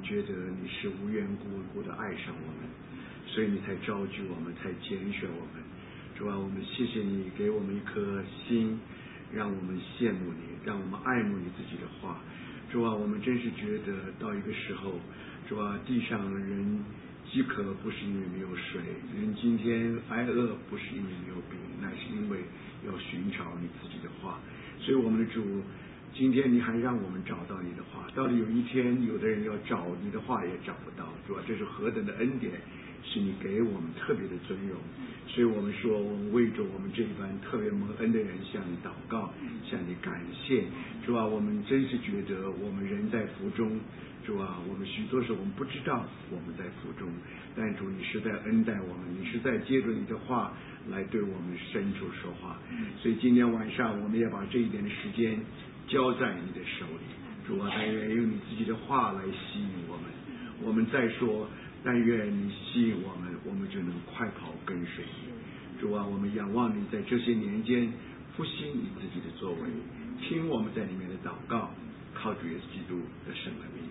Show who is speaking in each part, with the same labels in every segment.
Speaker 1: 觉得你是无缘无故的爱上我们，所以你才召集我们，才拣选我们。主啊，我们谢谢你给我们一颗心，让我们羡慕你，让我们爱慕你自己的话。主啊，我们真是觉得到一个时候，主啊，地上人饥渴不是因为没有水，人今天挨饿不是因为没有饼，乃是因为要寻找你自己的话。所以我们的主，今天你还让我们找到你的话，到底有一天有的人要找你的话也找不到，主啊，这是何等的恩典，是你给我们特别的尊荣。所以我们说，我们为着我们这一班特别蒙恩的人向你祷告，向你感谢。主啊，我们真是觉得我们人在福中，主啊，我们许多时候我们不知道我们在福中，但主你是在恩待我们，你是在接着你的话来对我们深处说话。所以今天晚上我们也把这一点的时间交在你的手里。主啊，但愿用你自己的话来吸引我们。我们再说，但愿你吸引我们，我们就能快跑跟随你。主啊，我们仰望你在这些年间复兴你自己的作为，听我们在里面的祷告，靠主耶稣基督的圣名。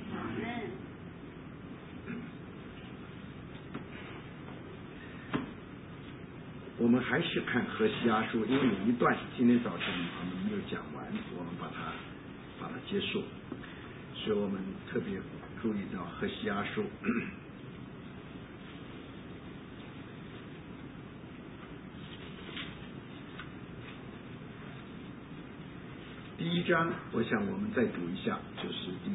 Speaker 1: 我们还是看何西阿书，因为有一段今天早晨我们没有讲完，我们把它结束，所以我们特别注意到何西阿书第1章，我想我们再读一下，就是第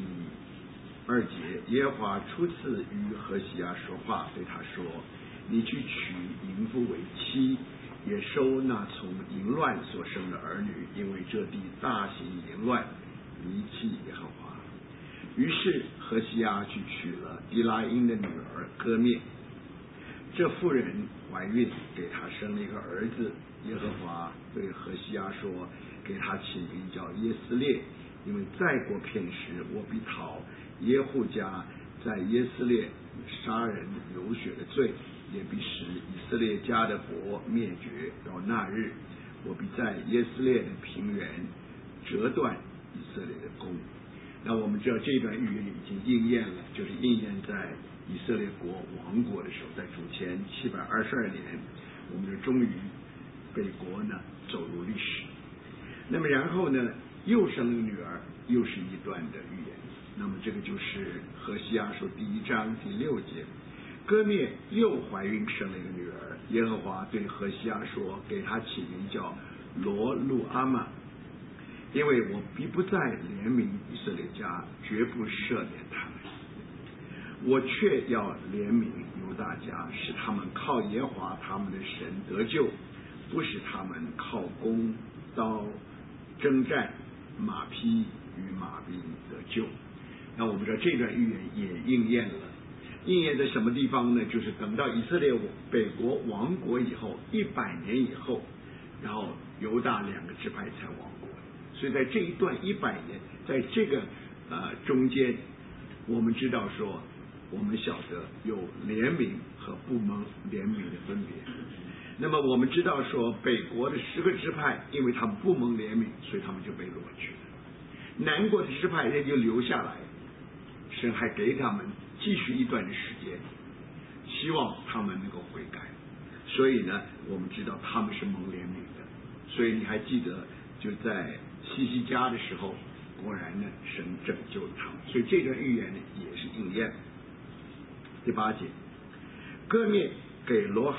Speaker 1: 2节。耶和华初次与何西阿说话，对他说：你去娶淫妇为妻，也收那从淫乱所生的儿女，因为这地大行淫乱，离弃耶和华。于是何西阿去娶了迪拉因的女儿歌灭，这妇人怀孕，给他生了一个儿子。耶和华对何西阿说，给他起名叫耶斯列，因为再过片时，我必讨耶户家在耶斯列杀人流血的罪，也必使以色列家的国灭绝。到那日，我必在耶斯列的平原折断以色列的弓。那我们知道这段预言已经应验了，就是应验在以色列国亡国的时候，在主前722年，我们就终于北国呢走入历史。那么然后呢，又生了女儿，又是一段的预言。那么这个就是何西阿书第1章第6节。歌灭又怀孕生了一个女儿，耶和华对何西阿说，给他起名叫罗路阿玛，因为我必不再怜悯以色列家，绝不赦免他们，我却要怜悯犹大家，使他们靠耶和华他们的神得救，不使他们靠弓刀征战马匹与马兵得救。那我们知道这段预言也应验了，应验在什么地方呢？就是等到以色列北国亡国以后100年以后，然后犹大2个支派才亡国。所以在这一段100年，在这个中间，我们知道说，我们晓得有怜悯和不蒙怜悯的分别。那么我们知道说，北国的10个支派，因为他们不蒙怜悯，所以他们就被掳去了。南国的支派也就留下来，神还给他们继续一段的时间，希望他们能够悔改。所以呢，我们知道他们是蒙怜悯的。所以你还记得，就在西西家的时候，果然呢，神拯救了他们。所以这段预言呢，也是应验。第8节，歌灭给罗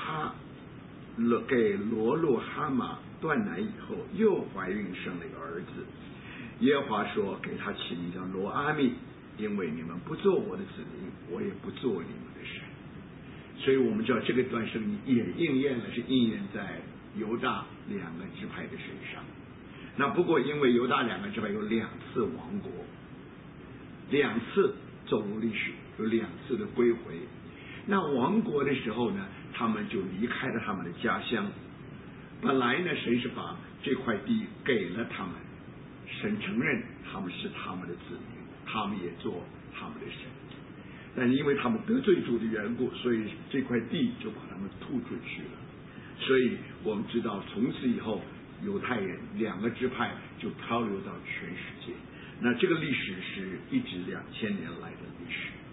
Speaker 1: 路哈玛断奶以后，又怀孕生了一个儿子。耶和华说，给他起名叫罗阿密，因为你们不做我的子民，我也不做你们的神。所以我们知道这个段圣经也应验了，是应验在犹大2个支派的身上。那不过因为犹大2个支派有2次亡国，2次走入历史，有2次的归回。那亡国的时候呢，他们就离开了他们的家乡。本来呢，神是把这块地给了他们，神承认他们是他们的子民，他们也做他们的神。但因为他们得罪主的缘故，所以这块地就把他们吐出去了。所以我们知道，从此以后，犹太人2个支派就漂流到全世界。那这个历史是一直2000年来的历史。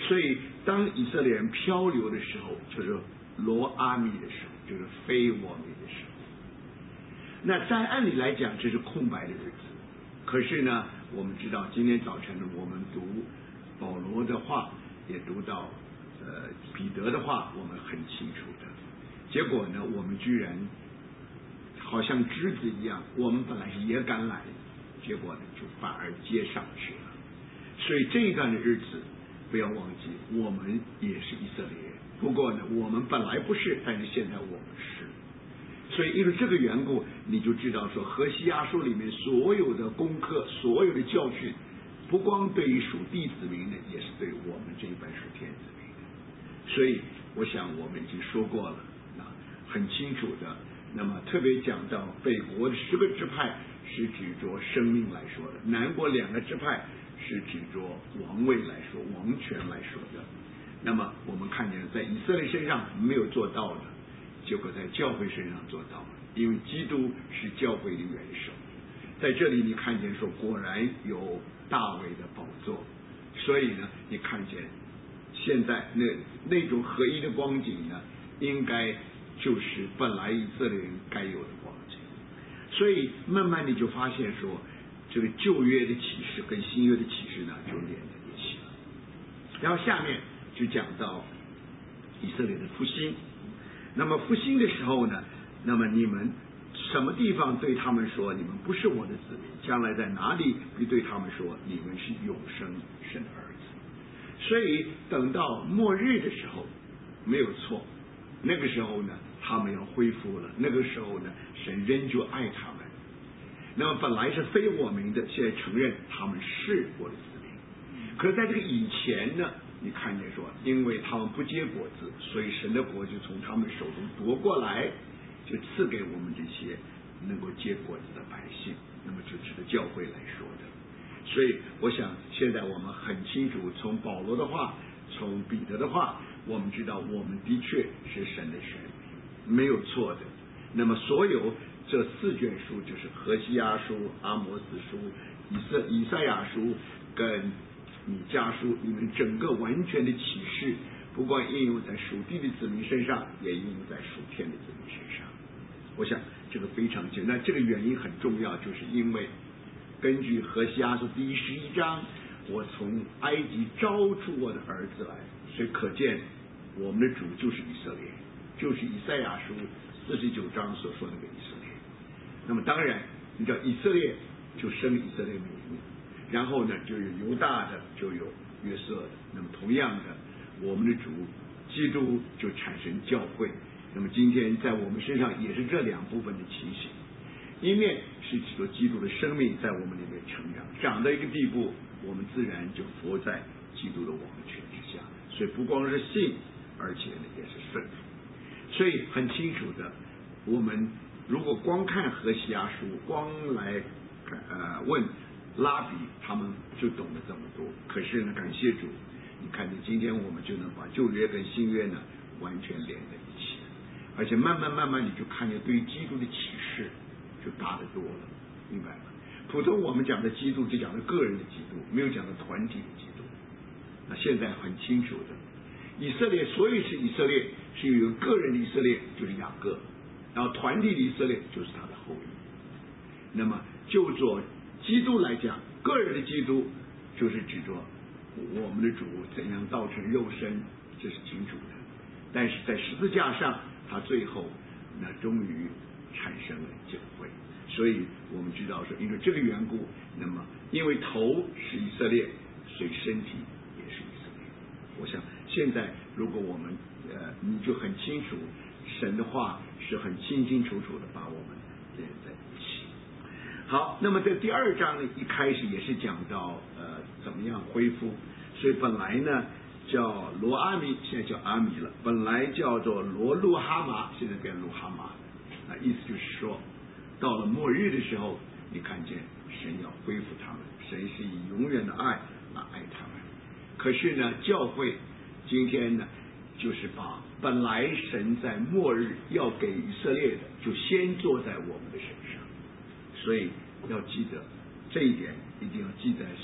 Speaker 1: 所以当以色列人漂流的时候，就是罗阿米的时候，就是非我米的时候。那在按理来讲，这是空白的日子。可是呢，我们知道今天早晨我们读保罗的话，也读到彼得的话，我们很清楚的。结果呢，我们居然好像枝子一样，我们本来是野橄榄，结果呢就反而接上去了。所以这一段的日子，不要忘记，我们也是以色列人。不过呢，我们本来不是，但是现在我们是。所以因为这个缘故，你就知道说，何西阿书里面所有的功课，所有的教训，不光对于属地子民的，也是对我们这一班属天子民的。所以我想我们已经说过了啊，很清楚的。那么特别讲到北国的10个支派是指着生命来说的，南国2个支派是指着王位来说、王权来说的。那么我们看见在以色列身上没有做到的，结果在教会身上做到了，因为基督是教会的元首。在这里你看见说，果然有大卫的宝座，所以呢，你看见现在那种合一的光景呢，应该就是本来以色列人该有的光景。所以慢慢你就发现说，这个旧约的启示跟新约的启示呢就连在一起了。然后下面就讲到以色列的复兴。那么复兴的时候呢，那么你们什么地方对他们说你们不是我的子民，将来在哪里必对他们说你们是永生神的儿子。所以等到末日的时候没有错，那个时候呢他们要恢复了，那个时候呢神仍旧爱他们。那么本来是非我民的，现在承认他们是我的子民。可是在这个以前呢，你看见说，因为他们不结果子，所以神的国就从他们手中夺过来，就赐给我们这些能够结果子的百姓。那么就指着教会来说的。所以我想现在我们很清楚，从保罗的话，从彼得的话，我们知道我们的确是神的选民，没有错的。那么所有这4卷书，就是何西阿书、阿摩斯书、以赛亚书跟米迦书里面整个完全的启示，不光应用在属地的子民身上，也应用在属天的子民身上。我想这个非常简单，这个原因很重要，就是因为根据何西阿书第11章，我从埃及招出我的儿子来，所以可见我们的主就是以色列，就是以赛亚书49章所说的那个以色列。那么当然你知道以色列就生以色列民，然后呢就有犹大的，就有约瑟的。那么同样的，我们的主基督就产生教会。那么今天在我们身上也是这2部分的情形，一面是指着基督的生命在我们里面成长，长到一个地步，我们自然就服在基督的王权之下。所以不光是信，而且呢也是顺服。所以很清楚的，我们如果光看何西阿书，光来问拉比，他们就懂得这么多。可是呢，感谢主，你看见今天我们就能把旧约跟新约呢完全连在一起，而且慢慢你就看见对于基督的启示就大得多了，明白吗？普通我们讲的基督就讲的个人的基督，没有讲的团体的基督。那现在很清楚的，以色列所以是以色列，是有个人的以色列，就是雅各，然后团体的以色列就是他的后裔。那么就做基督来讲，个人的基督就是指着我们的主怎样道成肉身，这是清楚的。但是在十字架上，他最后那终于产生了教会。所以我们知道说，因为这个缘故，那么因为头是以色列，所以身体也是以色列。我想现在如果我们你就很清楚，神的话是很清清楚楚的把我们连在一起。好，那么这第2章呢，一开始也是讲到怎么样恢复。所以本来呢叫罗阿米，现在叫阿米了。本来叫做罗路哈麻，现在变路哈麻。意思就是说，到了末日的时候，你看见神要恢复他们，神是以永远的爱来爱他们。可是呢，教会今天呢，就是把本来神在末日要给以色列的，就先做在我们的身上。所以要记得这一点，一定要记在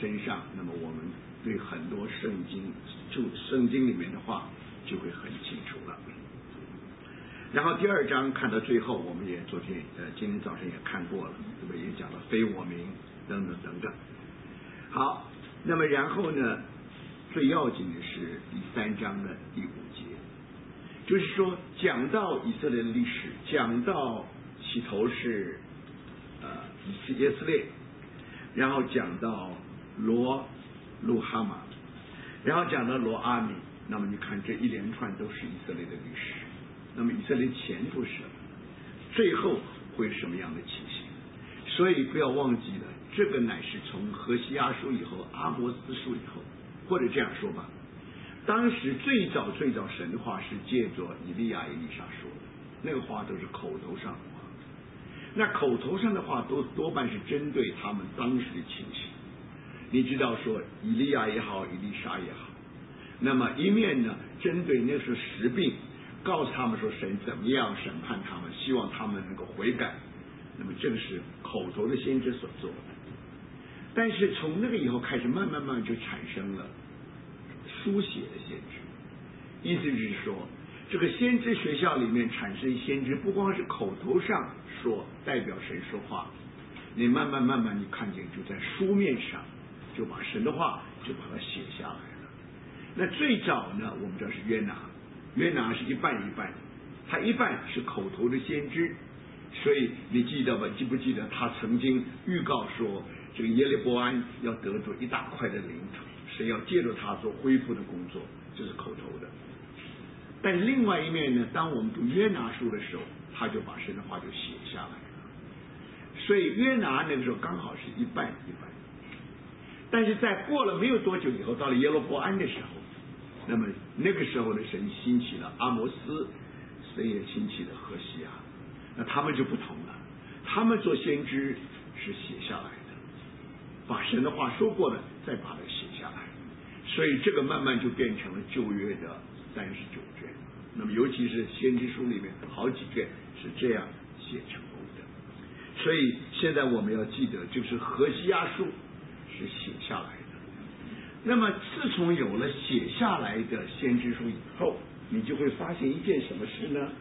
Speaker 1: 身上，那么我们对很多圣经里面的话就会很清楚了。然后第2章看到最后，我们也今天早上也看过了，对不对？也讲了非我民等等等等。好，那么然后呢，最要紧的是第3章的第5节，就是说讲到以色列的历史，讲到起头是耶斯列，然后讲到罗路哈玛，然后讲到罗阿米，那么你看这一连串都是以色列的历史。那么以色列前途是什么？最后会什么样的情形？所以不要忘记了，这个乃是从何西阿书以后，阿摩斯书以后，或者这样说吧，当时最早神的话是借着以利亚、以利沙说的，那个话都是口头上的话。那口头上的话都多半是针对他们当时的情形。你知道说以利亚也好，以利沙也好，那么一面呢针对那时候时病，告诉他们说神怎么样审判他们，希望他们能够悔改，那么这个是口头的先知所做的。但是从那个以后开始，慢慢就产生了书写的先知，意思是说这个先知学校里面产生先知，不光是口头上说代表神说话，你慢慢你看见就在书面上就把神的话就把它写下来了。那最早呢，我们知道是约拿是一半，他一半是口头的先知，所以你记不记得他曾经预告说这个耶利波安要得着一大块的领土，神要借着他做恢复的工作，这是口头的。但另外一面呢，当我们读约拿书的时候，他就把神的话就写下来了。所以约拿那个时候刚好是一半。但是在过了没有多久以后，到了耶罗波安的时候，那么那个时候的神兴起了阿摩斯，神也兴起了何西阿，那他们就不同了，他们做先知是写下来的，把神的话说过的再把它写下来，所以这个慢慢就变成了旧约的39卷。那么尤其是先知书里面好几卷是这样写成功的。所以现在我们要记得，就是何西阿书是写下来的。那么自从有了写下来的先知书以后，你就会发现一件什么事呢？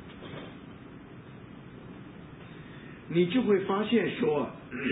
Speaker 1: 你就会发现说，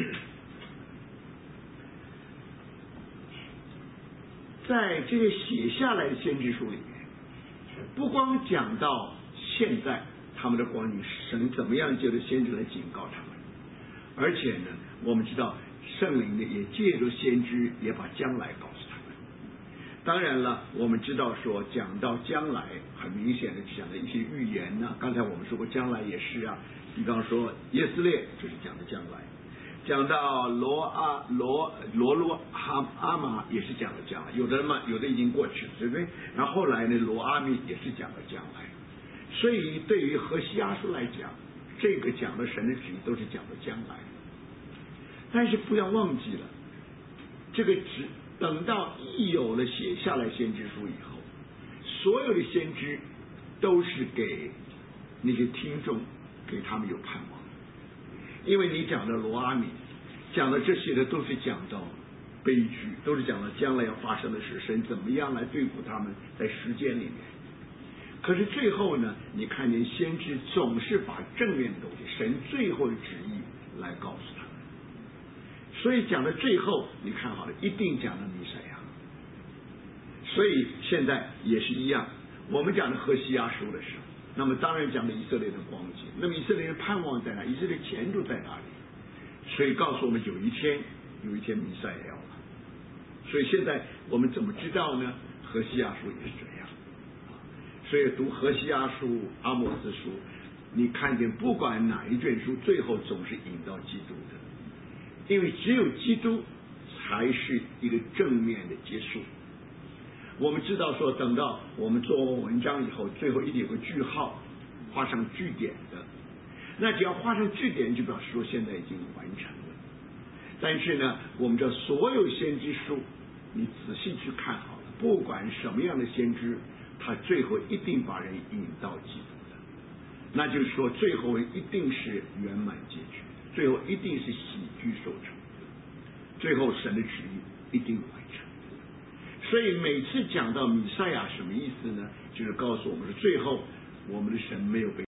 Speaker 1: 在这个写下来的先知书里面，不光讲到现在他们的光景，神怎么样借着先知来警告他们，而且呢，我们知道圣灵呢也借着先知也把将来告诉他们。当然了，我们知道说讲到将来，很明显的讲的一些预言呢，刚才我们说过将来也是啊，比方说耶斯列就是讲的将来，讲到罗路哈阿玛也是讲的将来，有的已经过去了，对不对？然后后来呢，罗阿米也是讲的将来。所以对于何西阿书来讲，这个讲的神的旨意都是讲的将来。但是不要忘记了，这个等到一有了写下来先知书以后，所有的先知都是给那些听众，给他们有盼望。因为你讲的罗阿米，讲的这些的都是讲到悲剧，都是讲到将来要发生的事，神怎么样来对付他们在时间里面。可是最后呢，你看见先知总是把正面的东西，神最后的旨意来告诉他们。所以讲到最后，你看好了，一定讲到弥赛亚。所以现在也是一样，我们讲的何西阿书的时候，那么当然讲的以色列的光景，那么以色列的盼望在哪？以色列前途在哪里？所以告诉我们有一天弥赛亚要来。所以现在我们怎么知道呢？何西阿书也是这样。所以读何西阿书、阿摩斯书，你看见不管哪一卷书，最后总是引到基督的，因为只有基督才是一个正面的结束。我们知道说，等到我们做完文章以后，最后一定有个句号，画上句点的。那只要画上句点，就表示说现在已经完成了。但是呢，我们知道所有先知书，你仔细去看好了，不管什么样的先知，他最后一定把人引到基督的。那就是说，最后一定是圆满结局，最后一定是喜剧收场，最后神的旨意一定完成。所以每次讲到弥赛亚什么意思呢？就是告诉我们的最后，我们的神没有被